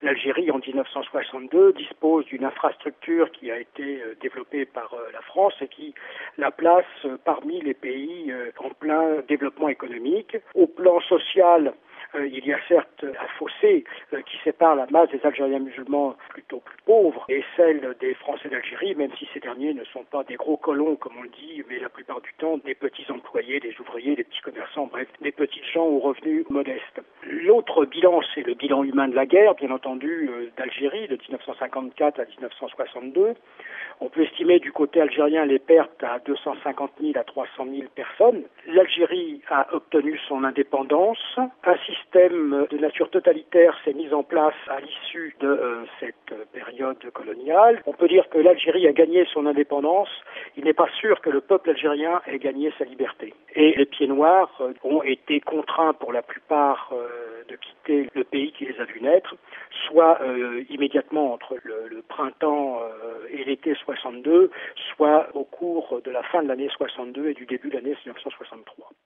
L'Algérie, en 1962, dispose d'une infrastructure qui a été développée par la France et qui la place parmi les pays en plein développement économique. Au plan social, il y a certes un fossé qui sépare la masse des Algériens musulmans plutôt plus pauvres et celle des Français d'Algérie, même si ces derniers ne sont pas des gros colons comme on le dit, mais la plupart du temps des petits employés, des ouvriers, des petits commerçants, bref, des petits gens aux revenus modestes. L'autre bilan, c'est le bilan humain de la guerre, bien entendu, d'Algérie de 1954 à 1962. On peut estimer du côté algérien les pertes à 250 000 à 300 000 personnes. L'Algérie a obtenu son indépendance. Un système de nature totalitaire s'est mis en place à l'issue de cette période coloniale. On peut dire que l'Algérie a gagné son indépendance. Il n'est pas sûr que le peuple algérien ait gagné sa liberté. Et les pieds noirs ont été contraints pour la plupart de quitter le pays qui les a vus naître, soit immédiatement entre le printemps et l'été 62, soit au cours de la fin de l'année 62 et du début de l'année 1963.